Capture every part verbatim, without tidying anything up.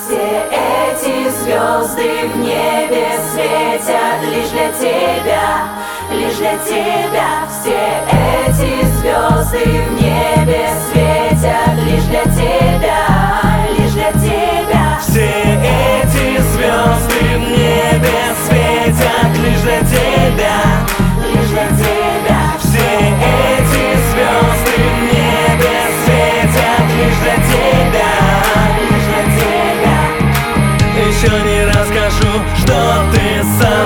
Все эти звезды в небе светят лишь для тебя, лишь для тебя. Все эти звезды в небе светят лишь для тебя, лишь для тебя. Все эти звезды в небе светят лишь для тебя, лишь для тебя. Все эти звезды в небе светят лишь для тебя, лишь для тебя. Еще не расскажу, что ты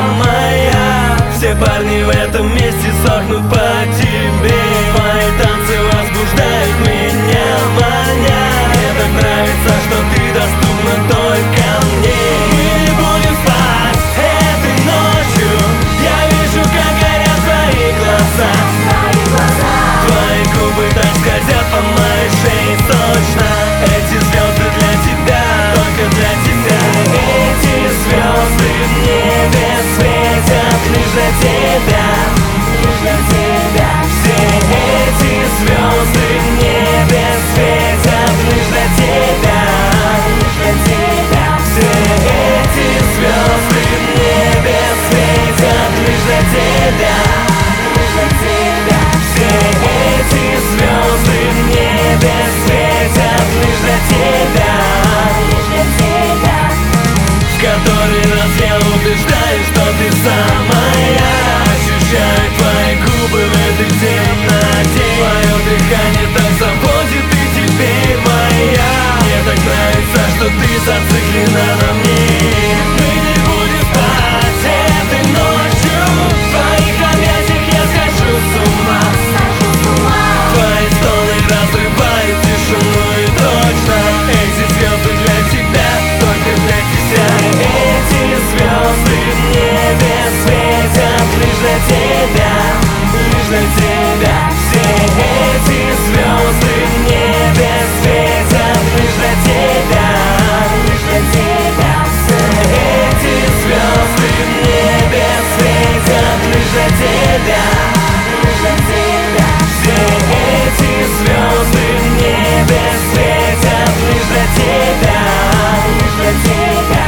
самая. Все парни в этом месте сохнут по тебе. Твои танцы возбуждают меня, маня. Мне так нравится, что ты доступна только мне. Мы не будем спать этой ночью. Я вижу, как горят твои глаза. Твои глаза. Твои губы так скользят по моей шее сочно. Эти звезды для тебя, только для тебя. Эти звезды в небе светят лишь для тебя, лишь для тебя. Все эти звезды в небе светят лишь для тебя, лишь для тебя. Все эти звезды в небе светят лишь для тебя, лишь для тебя. Все эти звезды в небе светят лишь для тебя, лишь для тебя. В который раз я убеждаюсь, что ты самая. Ощущаю твои губы в этой темноте. Твое дыхание так заводит, ты теперь моя. Мне так нравится, что ты зациклена на мне. Мы не будем спать этой ночью. В твоих объятиях я схожу с ума. Схожу с ума. Твои стоны разрывают тишину и точно. Эти звезды для тебя, только для тебя. Эти звезды в небе светят лишь для тебя, лишь для тебя. Все эти звезды в небе светят лишь для тебя, лишь для тебя. Все эти звезды в небе светят лишь для тебя, лишь для тебя. Все эти звезды в небе светят лишь для тебя, лишь для тебя.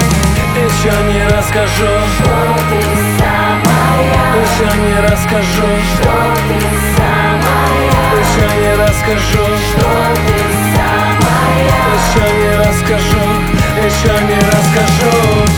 Еще не расскажу, Что ты самая. еще не расскажу, Что ты самая. еще не расскажу, Что ты самая. еще не расскажу, еще не расскажу.